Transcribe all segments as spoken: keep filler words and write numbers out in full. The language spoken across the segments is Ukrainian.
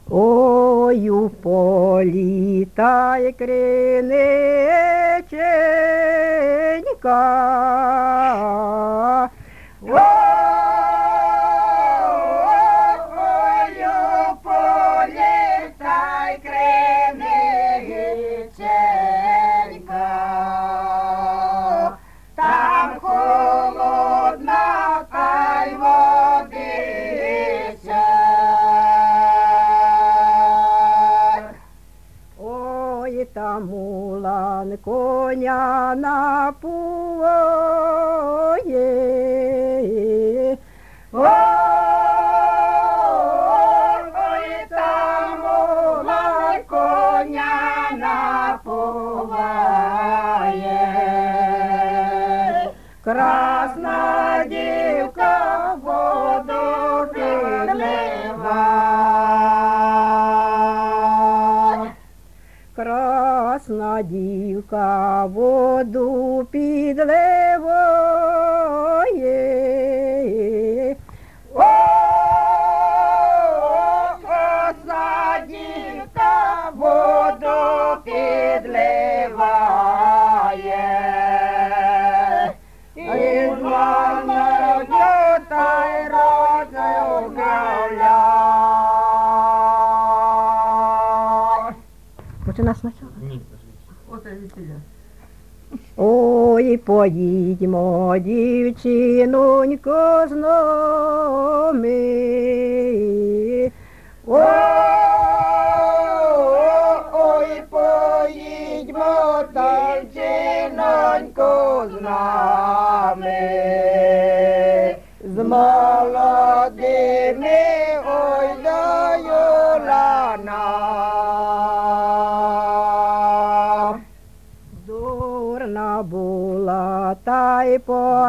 Ой, у полі та й криниченька. Ой, у полі та й криниченька. Там холодна та й водиця. Ой, там мулан коня напує. Ой, там мулан коня напуває. Красна дівка воду підлива. Красна дівка воду підливає. О, красна дівка воду підливає. І звана та й родною гуляє. Почина спочатку? Ні. Оце весіля. Ой, поїдьмо, дівчинонько, з нами. Ой, ой, поїдьмо, дівчинонько, з нами. З молодими, ой, до Юлана. Дурна була та й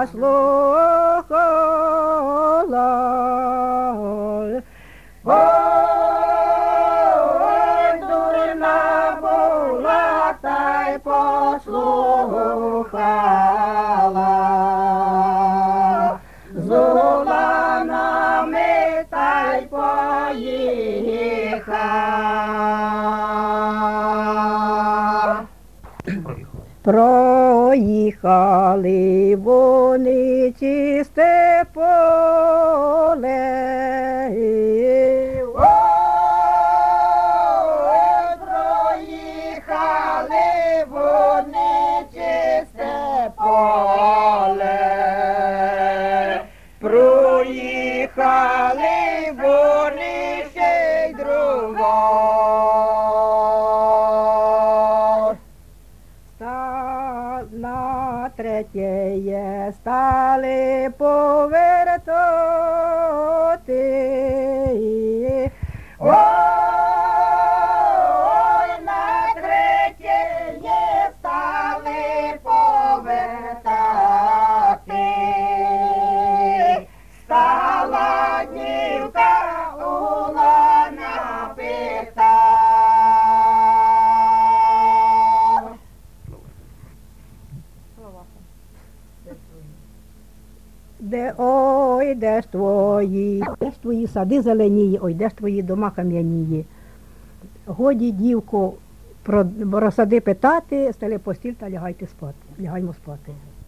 послухала. Ой, дурна була та й послухала. З уланами та й поїхала. Проїхали вони чисте поле. Ой, проїхали вони чисте поле. Проїхали вони ще й друго. На третє стали повертати. Ой, на третє стали повертати. Стала дівка Улана пита. Де, ой, де ж твої, де ж твої сади зеленії, ой, де ж твої дома кам'яніє. Годі, дівко, про, про сади питати, стали постіль та лягайте спати, лягаймо спати.